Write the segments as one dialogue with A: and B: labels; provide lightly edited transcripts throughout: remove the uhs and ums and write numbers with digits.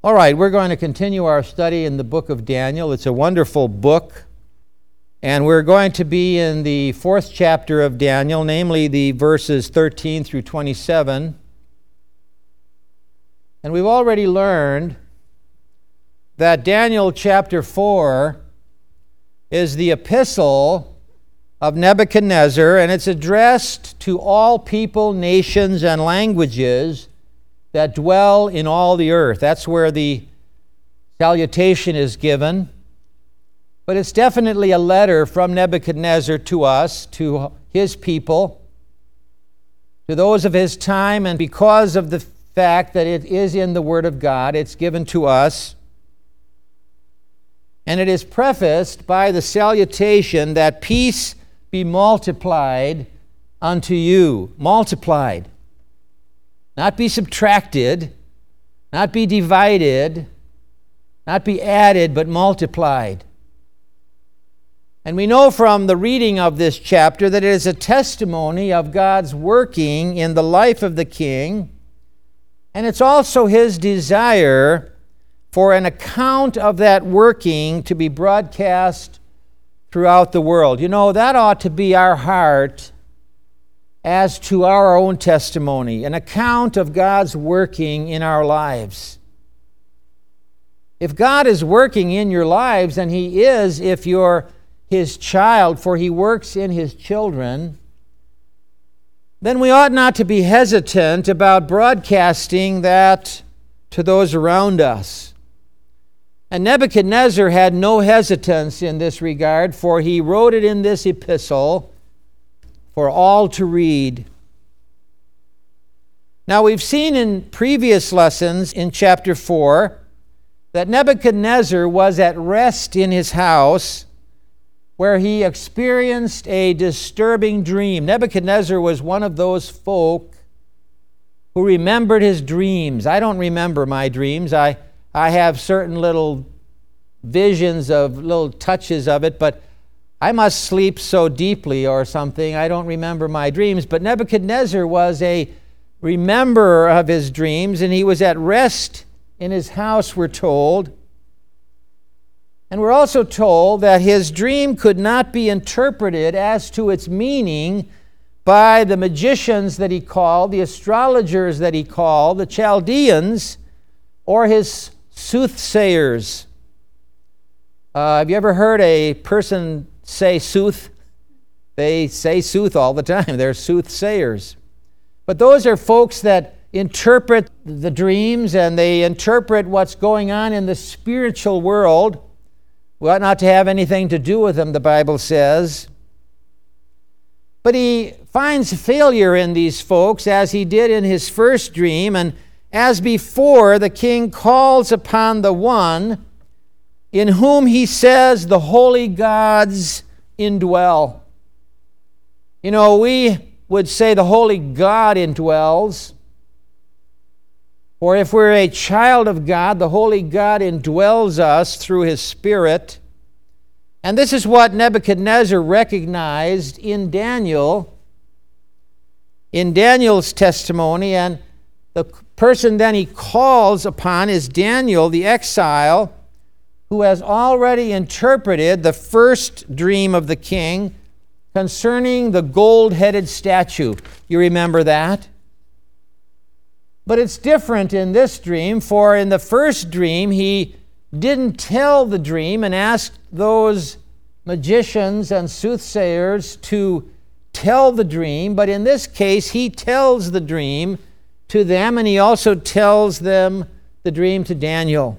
A: All right, we're going to continue our study in the book of Daniel. It's a wonderful book, and we're going to be in the 4th chapter of Daniel, namely the verses 13 through 27. And we've already learned that Daniel chapter 4 is the epistle of Nebuchadnezzar, and it's addressed to all people, nations, and languages that dwell in all the earth. That's where the salutation is given. But it's definitely a letter from Nebuchadnezzar to us, to his people, to those of his time, and because of the fact that it is in the Word of God, it's given to us. And it is prefaced by the salutation that peace be multiplied unto you. Multiplied. Not be subtracted, not be divided, not be added, but multiplied. And we know from the reading of this chapter that it is a testimony of God's working in the life of the king, and it's also his desire for an account of that working to be broadcast throughout the world. You know, that ought to be our heart as to our own testimony, an account of God's working in our lives. If God is working in your lives, and He is if you're His child, for He works in His children, then we ought not to be hesitant about broadcasting that to those around us. And Nebuchadnezzar had no hesitance in this regard, for he wrote it in this epistle for all to read. Now, we've seen in previous lessons in chapter 4 that Nebuchadnezzar was at rest in his house where he experienced a disturbing dream. Nebuchadnezzar was one of those folk who remembered his dreams. I don't remember my dreams. I have certain little visions of little touches of it, but I must sleep so deeply or something, I don't remember my dreams. But Nebuchadnezzar was a rememberer of his dreams, and he was at rest in his house, we're told. And we're also told that his dream could not be interpreted as to its meaning by the magicians that he called, the astrologers that he called, the Chaldeans, or his soothsayers. Have you ever heard a person say sooth? They say sooth all the time. They're soothsayers. But those are folks that interpret the dreams, and they interpret what's going on in the spiritual world. We ought not to have anything to do with them, the Bible says. But he finds failure in these folks, as he did in his first dream, and as before, the king calls upon the one in whom he says the holy gods indwell. You know, we would say the holy God indwells. For if we're a child of God, the holy God indwells us through His Spirit. And this is what Nebuchadnezzar recognized in Daniel's testimony. And the person then he calls upon is Daniel, the exile, who has already interpreted the first dream of the king concerning the gold-headed statue. You remember that? But it's different in this dream, for in the first dream, he didn't tell the dream and asked those magicians and soothsayers to tell the dream, but in this case, he tells the dream to them, and he also tells them the dream to Daniel.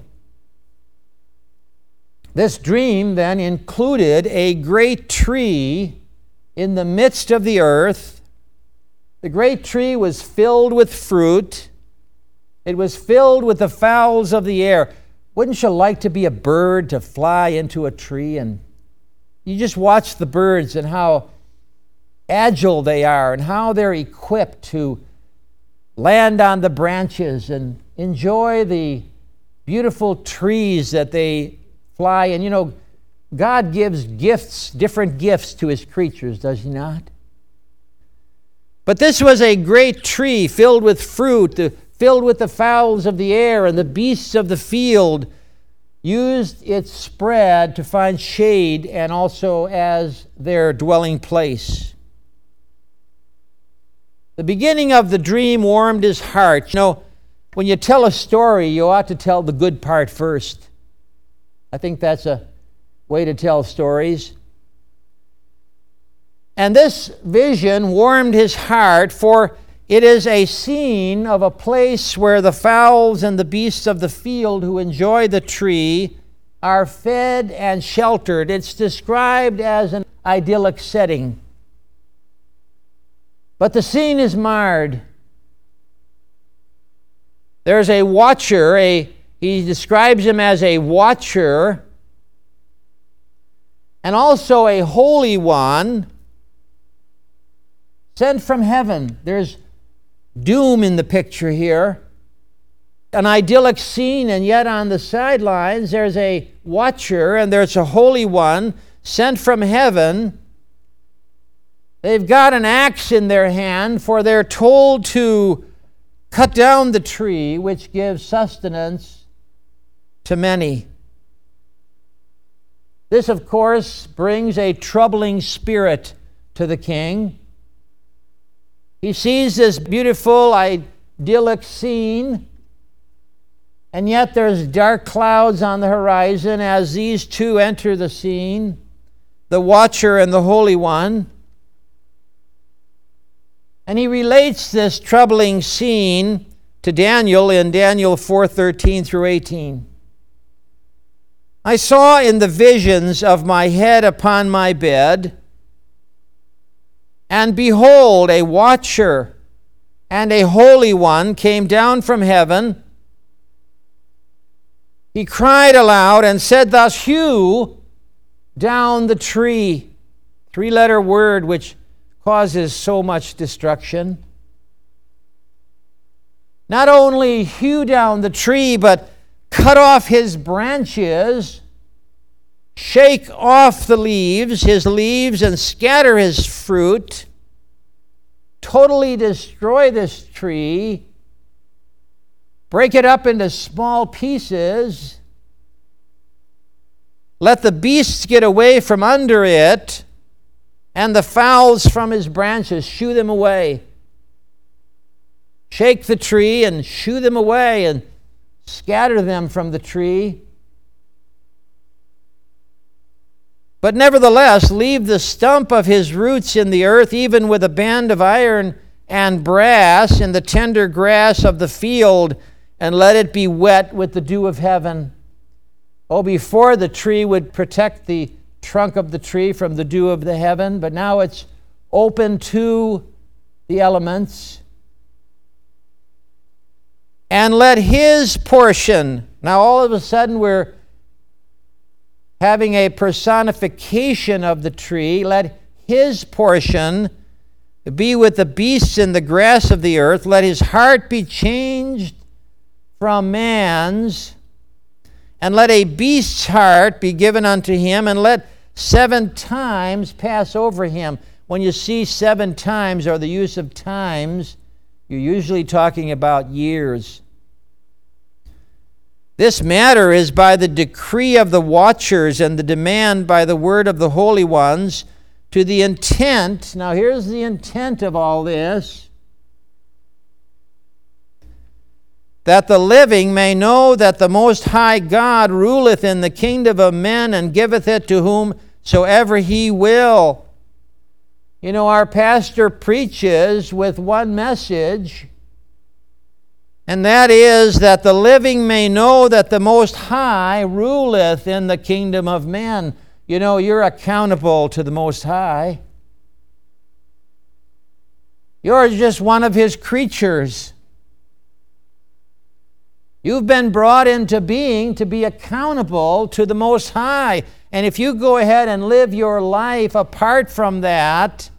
A: This dream then included a great tree in the midst of the earth. The great tree was filled with fruit. It was filled with the fowls of the air. Wouldn't you like to be a bird, to fly into a tree? And you just watch the birds and how agile they are and how they're equipped to land on the branches and enjoy the beautiful trees that they fly. And you know, God gives gifts, different gifts to His creatures, does He not? But this was a great tree filled with fruit. The filled with the fowls of the air, and the beasts of the field used its spread to find shade and also as their dwelling place. The beginning of the dream warmed his heart. You know, when you tell a story, you ought to tell the good part first. I think that's a way to tell stories. And this vision warmed his heart, for it is a scene of a place where the fowls and the beasts of the field who enjoy the tree are fed and sheltered. It's described as an idyllic setting. But the scene is marred. There's a watcher, he describes him as a watcher, and also a holy one sent from heaven. There's doom in the picture here. An idyllic scene, and yet on the sidelines there's a watcher and there's a holy one sent from heaven. They've got an axe in their hand, for they're told to cut down the tree which gives sustenance to many. This, of course, brings a troubling spirit to the king. He sees this beautiful, idyllic scene, and yet there's dark clouds on the horizon as these two enter the scene, the watcher and the holy one. And he relates this troubling scene to Daniel in Daniel 4:13 through 18. I saw in the visions of my head upon my bed, and behold, a watcher and a holy one came down from heaven. He cried aloud and said thus, hew down the tree. Three-letter word which causes so much destruction. Not only hew down the tree, but cut off his branches, shake off his leaves, and scatter his fruit. Totally destroy this tree. Break it up into small pieces. Let the beasts get away from under it, and the fowls from his branches. Shoo them away. Shake the tree and shoo them away and scatter them from the tree. But nevertheless, leave the stump of his roots in the earth, even with a band of iron and brass in the tender grass of the field, and let it be wet with the dew of heaven. Oh, before the tree would protect the trunk of the tree from the dew of the heaven, but now it's open to the elements. And let his portion, now all of a sudden we're having a personification of the tree, let his portion be with the beasts in the grass of the earth. Let his heart be changed from man's, and let a beast's heart be given unto him, and let 7 times pass over him. When you see 7 times or the use of times, you're usually talking about years. This matter is by the decree of the watchers and the demand by the word of the holy ones, to the intent, now here's the intent of all this, that the living may know that the Most High God ruleth in the kingdom of men and giveth it to whomsoever he will. You know, our pastor preaches with one message, and that is that the living may know that the Most High ruleth in the kingdom of men. You know, you're accountable to the Most High. You're just one of his creatures. You've been brought into being to be accountable to the Most High. And if you go ahead and live your life apart from that,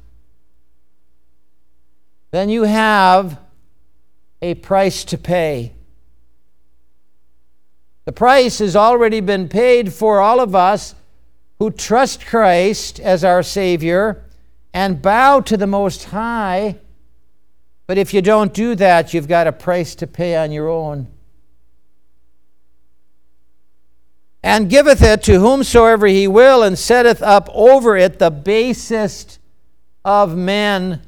A: then you have a price to pay. The price has already been paid for all of us who trust Christ as our Savior and bow to the Most High. But if you don't do that, you've got a price to pay on your own. And giveth it to whomsoever he will, and setteth up over it the basest of men.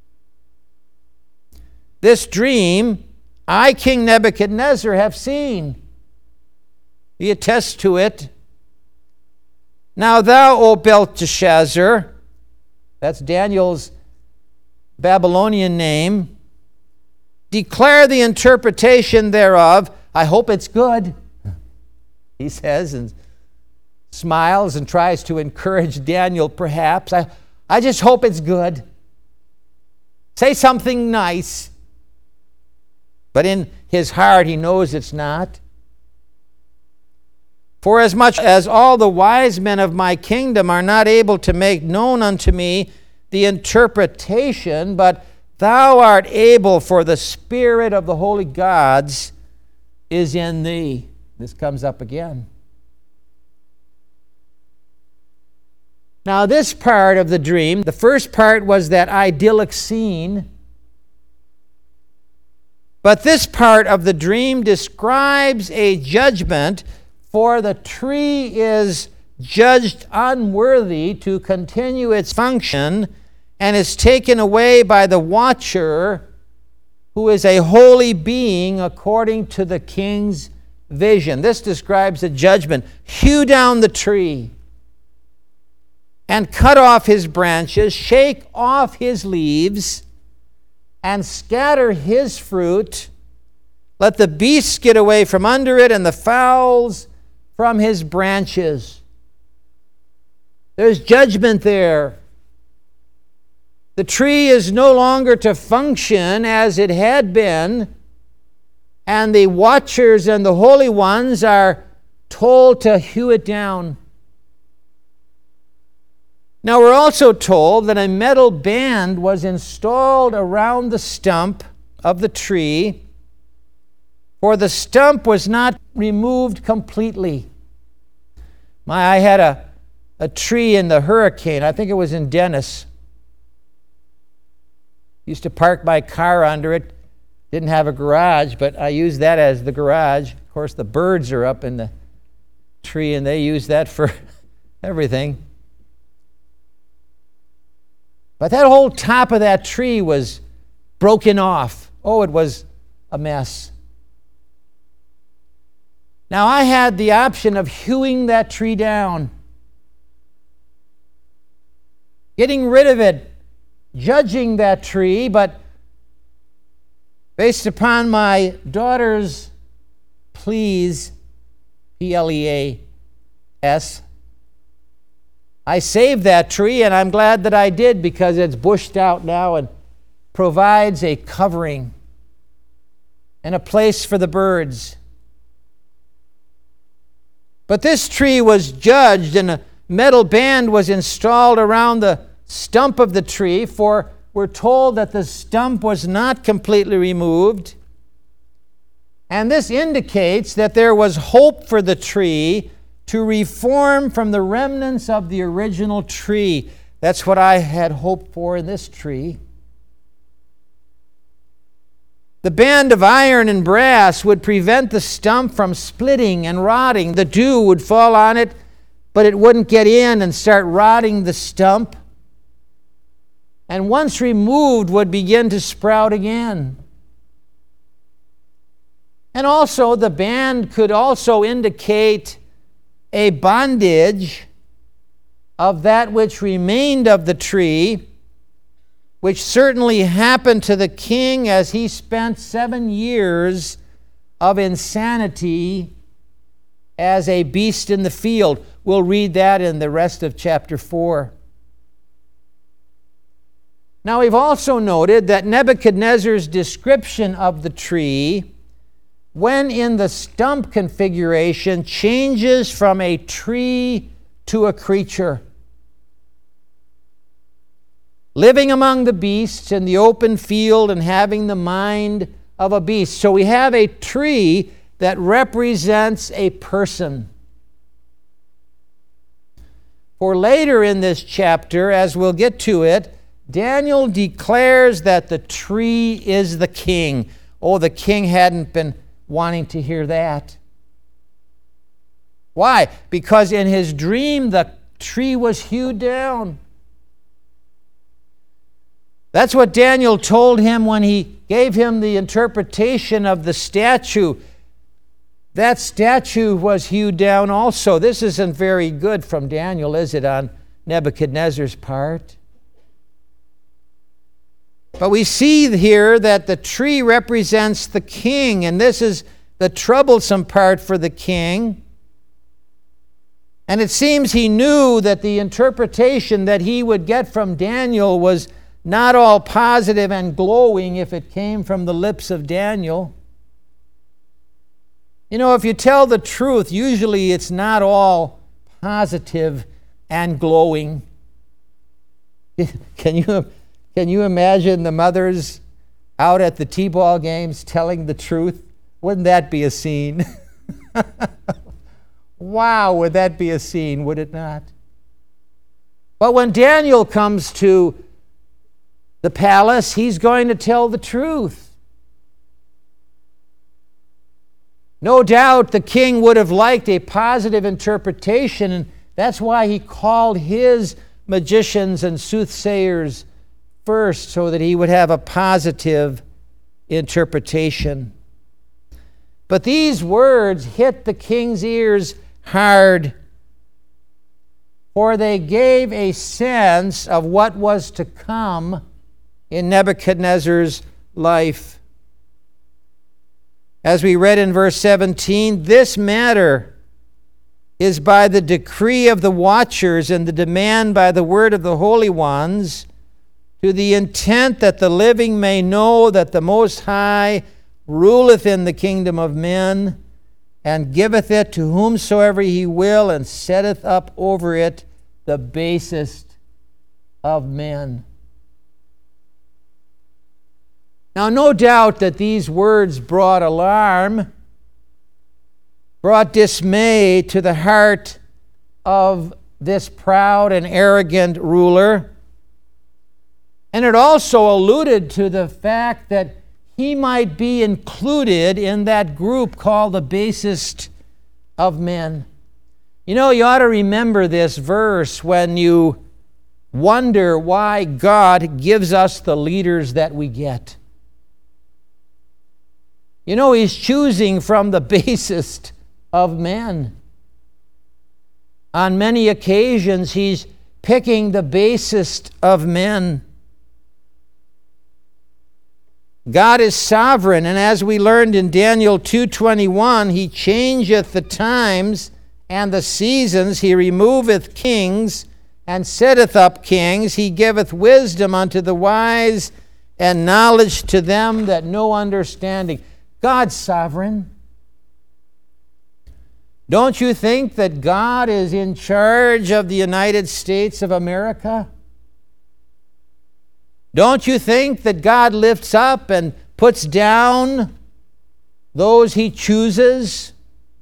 A: This dream I, King Nebuchadnezzar, have seen. He attests to it. Now thou, O Belteshazzar, that's Daniel's Babylonian name, declare the interpretation thereof. I hope it's good, he says, and smiles and tries to encourage Daniel perhaps. I just hope it's good. Say something nice. But in his heart he knows it's not. For as much as all the wise men of my kingdom are not able to make known unto me the interpretation, but thou art able, for the spirit of the holy gods is in thee. This comes up again. Now this part of the dream, the first part was that idyllic scene. But this part of the dream describes a judgment, for the tree is judged unworthy to continue its function and is taken away by the watcher, who is a holy being according to the king's vision. This describes a judgment. Hew down the tree and cut off his branches, shake off his leaves, and scatter his fruit. Let the beasts get away from under it, and the fowls from his branches. There's judgment there. The tree is no longer to function as it had been, and the watchers and the holy ones are told to hew it down. Now we're also told that a metal band was installed around the stump of the tree, for the stump was not removed completely. I had a tree in the hurricane. I think it was in Dennis. Used to park my car under it. Didn't have a garage, but I used that as the garage. Of course, the birds are up in the tree, and they use that for everything. But that whole top of that tree was broken off. Oh, it was a mess. Now, I had the option of hewing that tree down, getting rid of it, judging that tree, but based upon my daughter's pleas, P-L-E-A-S, I saved that tree, and I'm glad that I did, because it's bushed out now and provides a covering and a place for the birds. But this tree was judged, and a metal band was installed around the stump of the tree, for we're told that the stump was not completely removed. And this indicates that there was hope for the tree to reform from the remnants of the original tree. That's what I had hoped for in this tree. The band of iron and brass would prevent the stump from splitting and rotting. The dew would fall on it, but it wouldn't get in and start rotting the stump. And once removed, would begin to sprout again. And also, the band could also indicate a bondage of that which remained of the tree, which certainly happened to the king as he spent 7 years of insanity as a beast in the field. We'll read that in the rest of chapter 4. Now, we've also noted that Nebuchadnezzar's description of the tree, when in the stump configuration, changes from a tree to a creature, living among the beasts in the open field and having the mind of a beast. So we have a tree that represents a person. For later in this chapter, as we'll get to it, Daniel declares that the tree is the king. Oh, the king hadn't been wanting to hear that. Why? Because in his dream, the tree was hewed down. That's what Daniel told him when he gave him the interpretation of the statue. That statue was hewed down also. This isn't very good from Daniel, is it, on Nebuchadnezzar's part? But we see here that the tree represents the king, and this is the troublesome part for the king. And it seems he knew that the interpretation that he would get from Daniel was not all positive and glowing if it came from the lips of Daniel. You know, if you tell the truth, usually it's not all positive and glowing. Can you imagine the mothers out at the T-ball games telling the truth? Wouldn't that be a scene? Wow, would that be a scene, would it not? But when Daniel comes to the palace, he's going to tell the truth. No doubt the king would have liked a positive interpretation, and that's why he called his magicians and soothsayers first, so that he would have a positive interpretation. But these words hit the king's ears hard, for they gave a sense of what was to come in Nebuchadnezzar's life. As we read in verse 17, this matter is by the decree of the watchers and the demand by the word of the holy ones, to the intent that the living may know that the Most High ruleth in the kingdom of men, and giveth it to whomsoever he will, and setteth up over it the basest of men. Now, no doubt that these words brought alarm, brought dismay to the heart of this proud and arrogant ruler. And it also alluded to the fact that he might be included in that group called the basest of men. You know, you ought to remember this verse when you wonder why God gives us the leaders that we get. You know, he's choosing from the basest of men. On many occasions, he's picking the basest of men. God is sovereign, and as we learned in Daniel 2:21, he changeth the times and the seasons. He removeth kings and setteth up kings. He giveth wisdom unto the wise and knowledge to them that know understanding. God's sovereign. Don't you think that God is in charge of the United States of America? Don't you think that God lifts up and puts down those he chooses?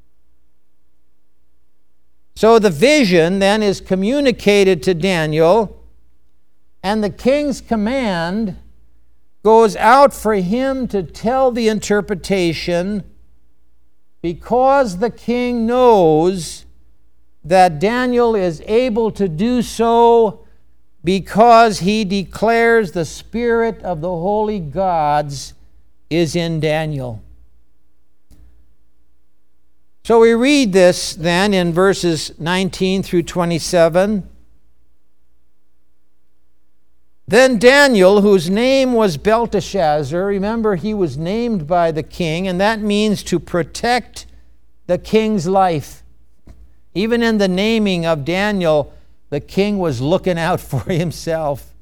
A: So the vision then is communicated to Daniel, and the king's command goes out for him to tell the interpretation, because the king knows that Daniel is able to do so because he declares the spirit of the holy gods is in Daniel. So we read this then in verses 19 through 27. Then Daniel, whose name was Belteshazzar, remember he was named by the king, and that means to protect the king's life. Even in the naming of Daniel, the king was looking out for himself.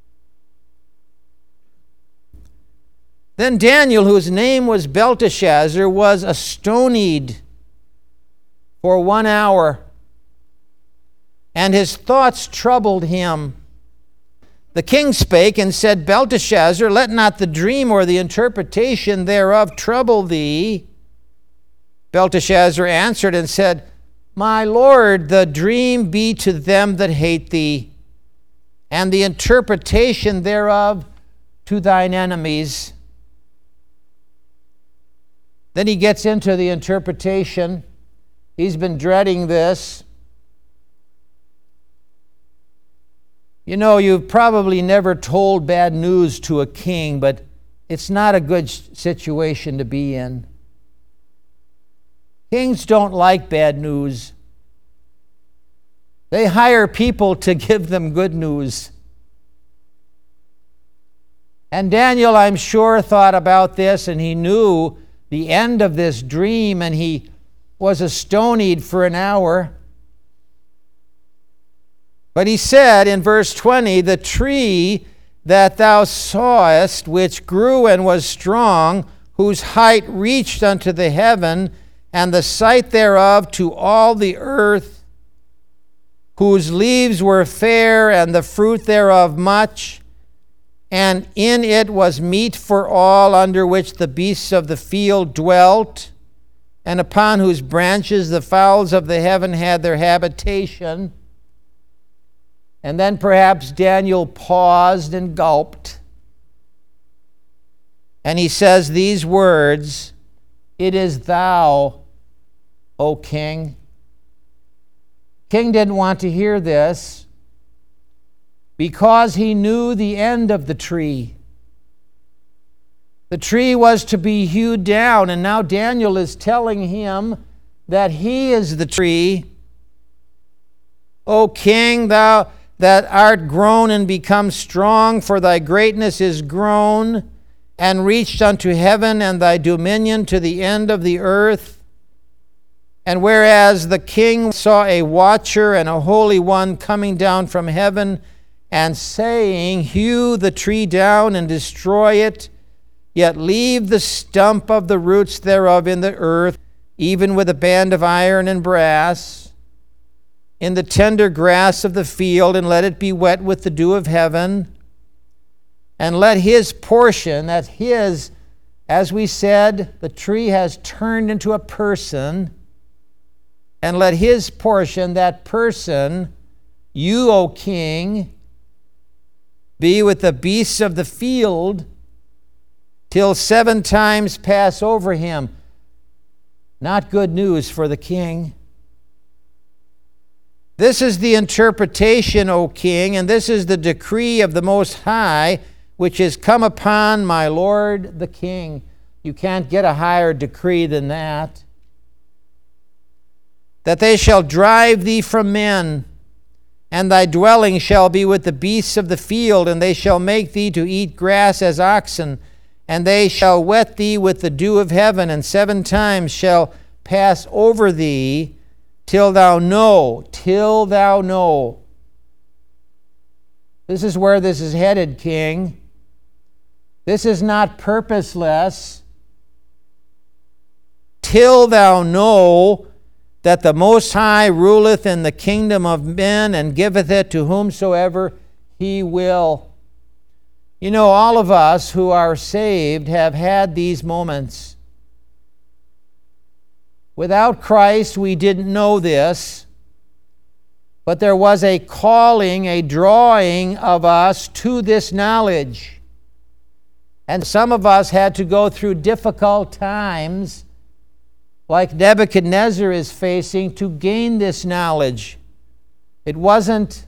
A: Then Daniel, whose name was Belteshazzar, was astonied for 1 hour, and his thoughts troubled him. The king spake and said, Belteshazzar, let not the dream or the interpretation thereof trouble thee. Belteshazzar answered and said, My lord, the dream be to them that hate thee, and the interpretation thereof to thine enemies. Then he gets into the interpretation. He's been dreading this. You know, you've probably never told bad news to a king, but it's not a good situation to be in. Kings don't like bad news. They hire people to give them good news. And Daniel, I'm sure, thought about this, and he knew the end of this dream, and he was astonied for an hour. But he said in verse 20, the tree that thou sawest, which grew and was strong, whose height reached unto the heaven, and the sight thereof to all the earth, whose leaves were fair, and the fruit thereof much, and in it was meat for all, under which the beasts of the field dwelt, and upon whose branches the fowls of the heaven had their habitation. And then perhaps Daniel paused and gulped. And he says these words, "It is thou, O king." King didn't want to hear this because he knew the end of the tree. The tree was to be hewed down, and now Daniel is telling him that he is the tree. O king, thou that art grown and become strong, for thy greatness is grown and reached unto heaven, and thy dominion to the end of the earth. And whereas the king saw a watcher and a holy one coming down from heaven, and saying, hew the tree down and destroy it, yet leave the stump of the roots thereof in the earth, even with a band of iron and brass, in the tender grass of the field, and let it be wet with the dew of heaven. And let his portion, that's his, as we said, the tree has turned into a person, and let his portion, that person, you, O king, be with the beasts of the field, till 7 times pass over him. Not good news for the king. This is the interpretation, O king, and this is the decree of the Most High, which is come upon my lord the king. You can't get a higher decree than that. That they shall drive thee from men, and thy dwelling shall be with the beasts of the field, and they shall make thee to eat grass as oxen, and they shall wet thee with the dew of heaven, and 7 times shall pass over thee, till thou know. This is where this is headed, king. This is not purposeless. Till thou know that the Most High ruleth in the kingdom of men, and giveth it to whomsoever he will. You know, all of us who are saved have had these moments. Without Christ, we didn't know this, but there was a calling, a drawing of us to this knowledge. And some of us had to go through difficult times, like Nebuchadnezzar is facing, to gain this knowledge. It wasn't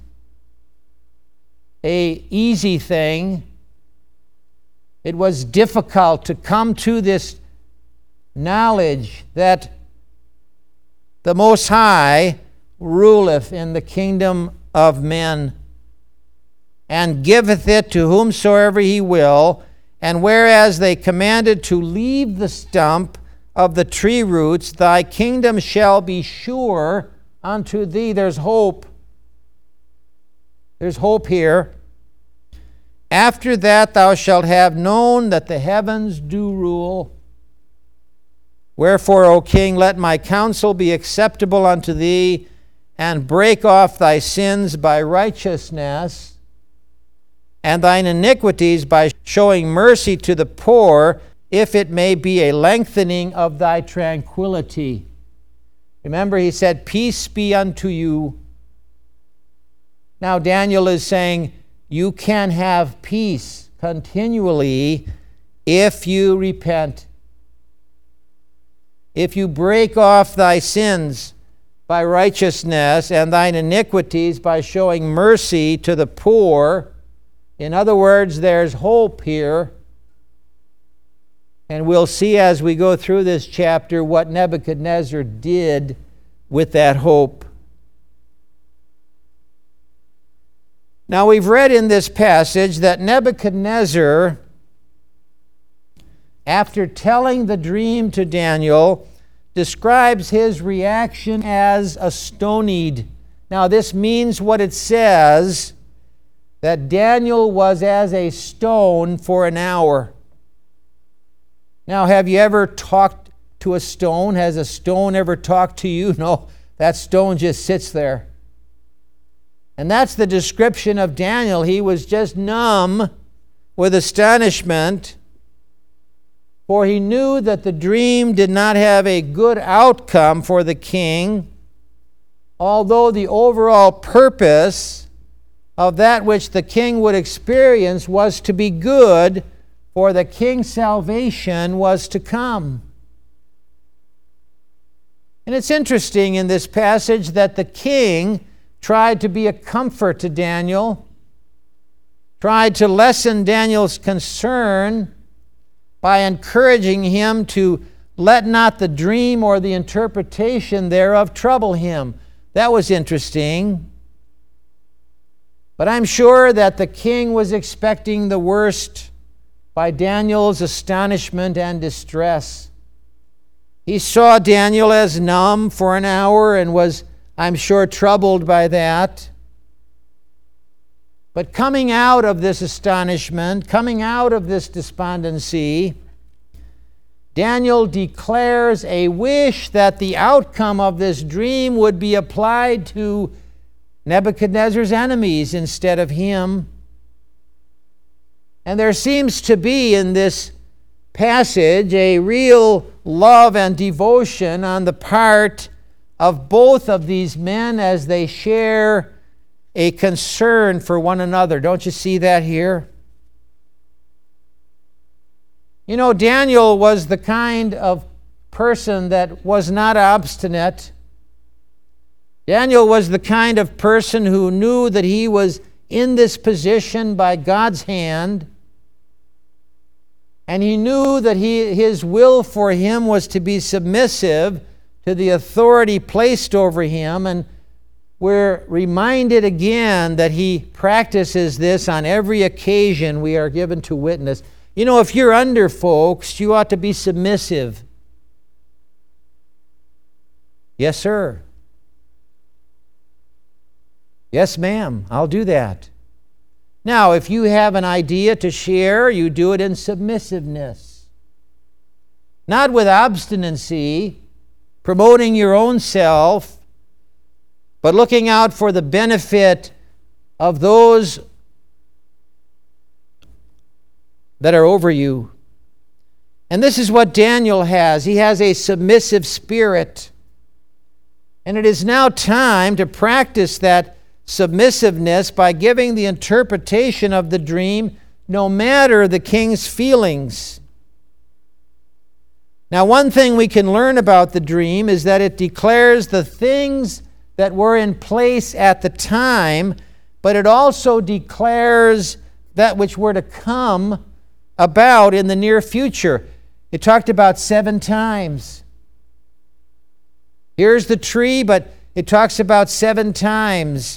A: an easy thing. It was difficult to come to this knowledge that the Most High ruleth in the kingdom of men, and giveth it to whomsoever he will. And whereas they commanded to leave the stump of the tree roots, thy kingdom shall be sure unto thee. There's hope. There's hope here. After that thou shalt have known that the heavens do rule. Wherefore, O king, let my counsel be acceptable unto thee, and break off thy sins by righteousness, and thine iniquities by showing mercy to the poor, if it may be a lengthening of thy tranquility. Remember, he said, peace be unto you. Now Daniel is saying, you can have peace continually if you repent. If you break off thy sins by righteousness and thine iniquities by showing mercy to the poor. In other words, there's hope here. And we'll see as we go through this chapter what Nebuchadnezzar did with that hope. Now, we've read in this passage that Nebuchadnezzar, after telling the dream to Daniel, describes his reaction as astonied. Now, this means what it says, that Daniel was as a stone for an hour. Now, have you ever talked to a stone? Has a stone ever talked to you? No, that stone just sits there. And that's the description of Daniel. He was just numb with astonishment, for he knew that the dream did not have a good outcome for the king, although the overall purpose of that which the king would experience was to be good, for the king's salvation was to come. And it's interesting in this passage that the king tried to be a comfort to Daniel, tried to lessen Daniel's concern by encouraging him to let not the dream or the interpretation thereof trouble him. That was interesting. But I'm sure that the king was expecting the worst by Daniel's astonishment and distress. He saw Daniel as numb for an hour and was, I'm sure, troubled by that. But coming out of this astonishment, coming out of this despondency, Daniel declares a wish that the outcome of this dream would be applied to Nebuchadnezzar's enemies instead of him. And there seems to be in this passage a real love and devotion on the part of both of these men as they share a concern for one another. Don't you see that here? You know, Daniel was the kind of person that was not obstinate. Daniel was the kind of person who knew that he was in this position by God's hand, and he knew that his will for him was to be submissive to the authority placed over him. And we're reminded again that he practices this on every occasion we are given to witness. You know, if you're under folks, you ought to be submissive. Yes, sir. Yes, ma'am, I'll do that. Now, if you have an idea to share, you do it in submissiveness. Not with obstinacy, promoting your own self, but looking out for the benefit of those that are over you. And this is what Daniel has. He has a submissive spirit. And it is now time to practice that submissiveness by giving the interpretation of the dream no matter the king's feelings. Now, one thing we can learn about the dream is that it declares the things that were in place at the time, but it also declares that which were to come about in the near future. It talked about 7 times. Here's the tree, but it talks about 7 times.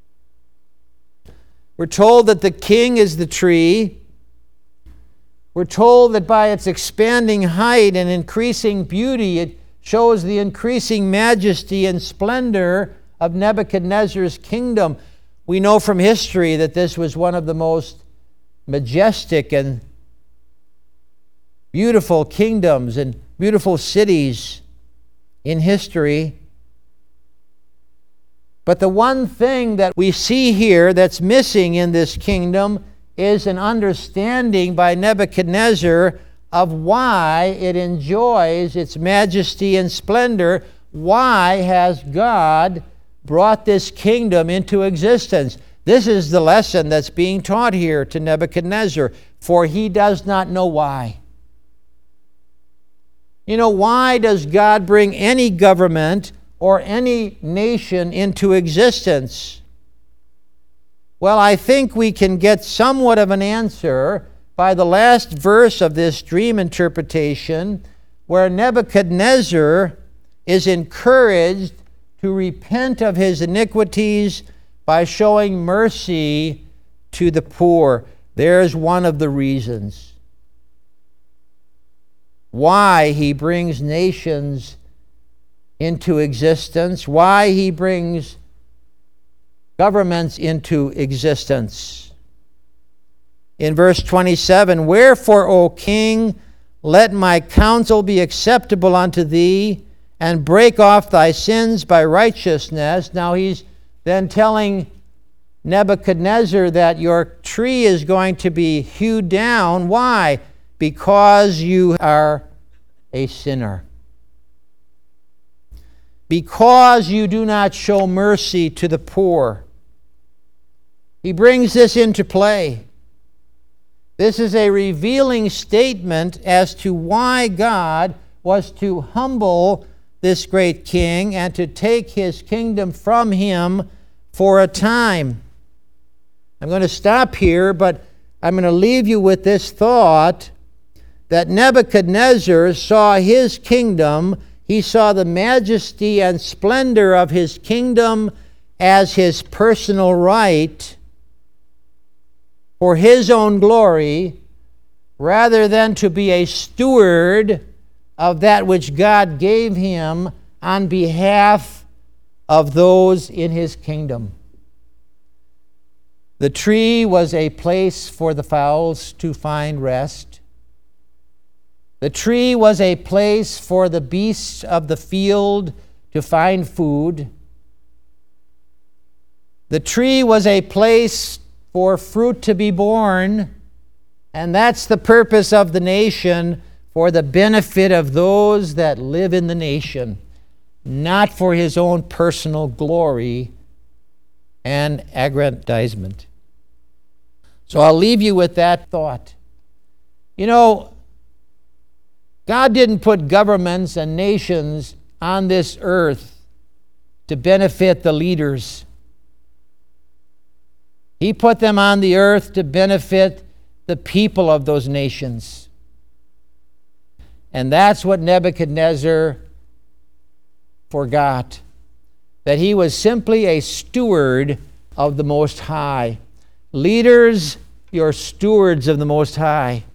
A: We're told that the king is the tree. We're told that by its expanding height and increasing beauty, it shows the increasing majesty and splendor of Nebuchadnezzar's kingdom. We know from history that this was one of the most majestic and beautiful kingdoms and beautiful cities in history. But the one thing that we see here that's missing in this kingdom is an understanding by Nebuchadnezzar of why it enjoys its majesty and splendor. Why has God brought this kingdom into existence? This is the lesson that's being taught here to Nebuchadnezzar, for he does not know why. You know, why does God bring any government or any nation into existence? Well, I think we can get somewhat of an answer by the last verse of this dream interpretation, where Nebuchadnezzar is encouraged to repent of his iniquities by showing mercy to the poor. There's one of the reasons why he brings nations into existence, why he brings governments into existence. In verse 27, "Wherefore, O king, let my counsel be acceptable unto thee, and break off thy sins by righteousness." Now he's then telling Nebuchadnezzar that your tree is going to be hewed down. Why? Because you are a sinner. Because you do not show mercy to the poor. He brings this into play. This is a revealing statement as to why God was to humble this great king and to take his kingdom from him for a time. I'm going to stop here, but I'm going to leave you with this thought that Nebuchadnezzar saw his kingdom, he saw the majesty and splendor of his kingdom as his personal right for his own glory, rather than to be a steward of that which God gave him on behalf of those in his kingdom. The tree was a place for the fowls to find rest. The tree was a place for the beasts of the field to find food. The tree was a place for fruit to be born, and that's the purpose of the nation, for the benefit of those that live in the nation, not for his own personal glory and aggrandizement. So I'll leave you with that thought. You know, God didn't put governments and nations on this earth to benefit the leaders. He put them on the earth to benefit the people of those nations. And that's what Nebuchadnezzar forgot, that he was simply a steward of the Most High. Leaders, you're stewards of the Most High.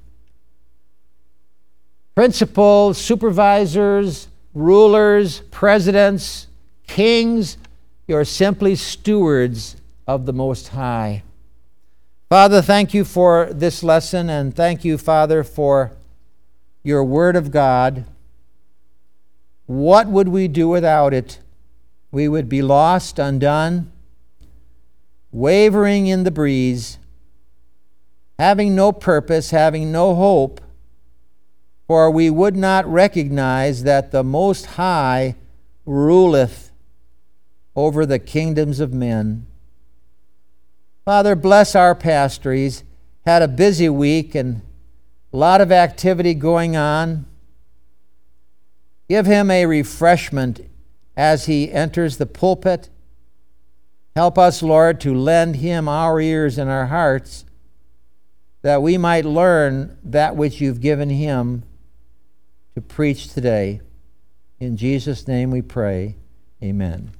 A: Principals, supervisors, rulers, presidents, kings, you're simply stewards of the Most High. Father, thank you for this lesson, and thank you, Father, for your Word of God. What would we do without it? We would be lost, undone, wavering in the breeze, having no purpose, having no hope, for we would not recognize that the Most High ruleth over the kingdoms of men. Father, bless our pastor. He's had a busy week and a lot of activity going on. Give him a refreshment as he enters the pulpit. Help us, Lord, to lend him our ears and our hearts, that we might learn that which you've given him to preach today. In Jesus' name we pray. Amen.